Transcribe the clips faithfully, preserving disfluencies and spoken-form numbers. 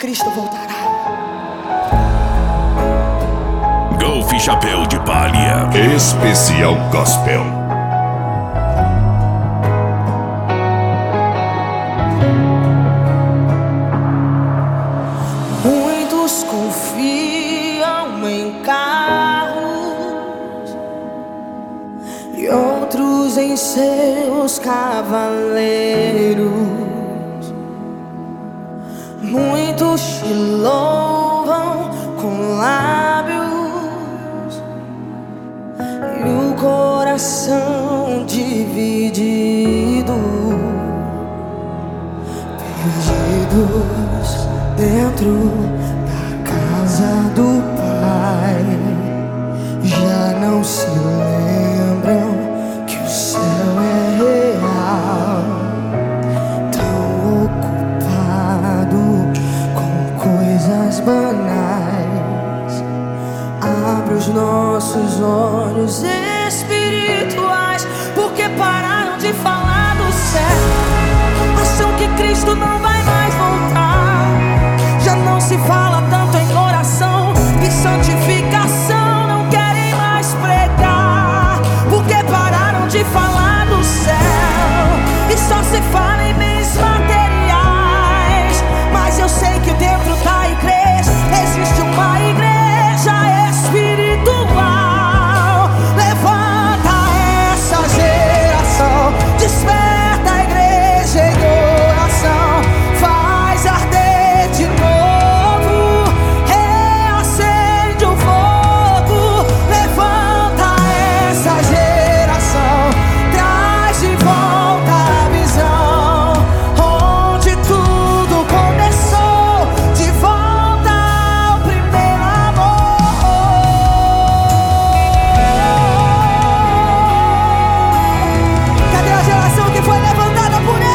Cristo voltará. Golfe Chapéu de Palha Especial Gospel. Muitos confiam em carros e outros em seus cavaleiros. Muitos te louvam com lábios e o coração dividido, perdidos dentro da casa do Pai. Já não se lembram que o céu é real, tão ocupado com coisas banais. Abre os nossos olhos espirituais, porque pararam de falar do céu. Acham que Cristo não vai mais voltar. Já não se fala tanto em oração e santificação. Não querem mais pregar, porque pararam de falar do céu e só se fala em bens materiais. Mas eu sei que dentro da igreja existe uma igreja espiritual. Levanta essa geração, desperta a igreja em oração, faz arder de novo, reacende o fogo. Levanta essa geração, traz de volta a visão, onde tudo começou, de volta ao primeiro amor. Cadê a geração que foi levantada por Ele?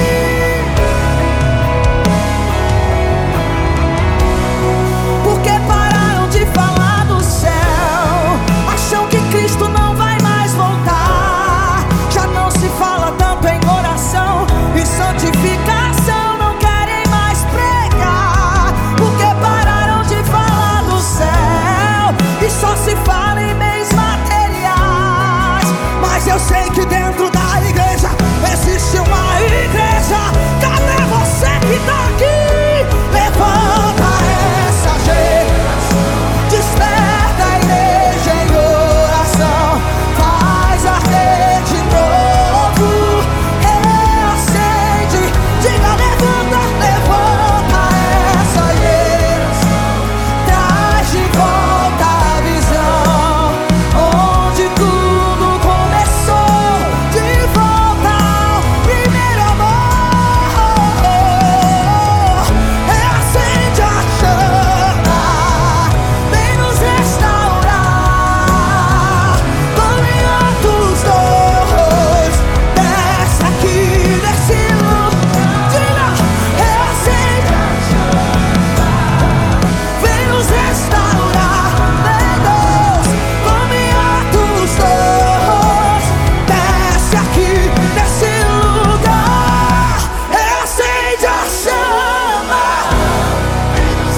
Porque pararam de falar do céu. Acham que Cristo não vai mais voltar. Já não se fala tanto em oração e santificação. Não querem mais pregar, porque pararam de falar do céu e só se fala em bens materiais. Mas eu sei que dentro da igreja existe uma igreja. Cadê você que tá aqui? Levanta essa geração, desperta a igreja em oração, faz arder de novo, reacende. Diga levanta, levanta essa geração, traz de volta a visão, onde tudo começou, de volta ao primeiro amor. Reacende a chama, vem nos restaurar. Come outros dois, desce aqui nesse lugar. Diga, reacende a chama, vem nos restaurar. Vem Deus, come outros dois, desce aqui nesse lugar. Reacende a chama, vem nos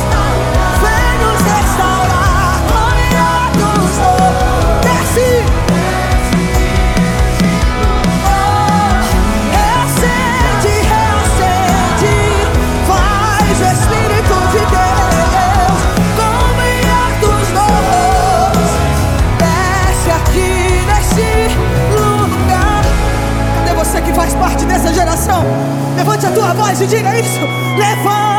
restaurar. Come outros dois, desce. Reacende, reacende, faz o Espírito de Deus. Come outros dois, desce aqui nesse lugar. Cadê você que faz parte dessa geração? Levante a tua voz e diga isso. Levanta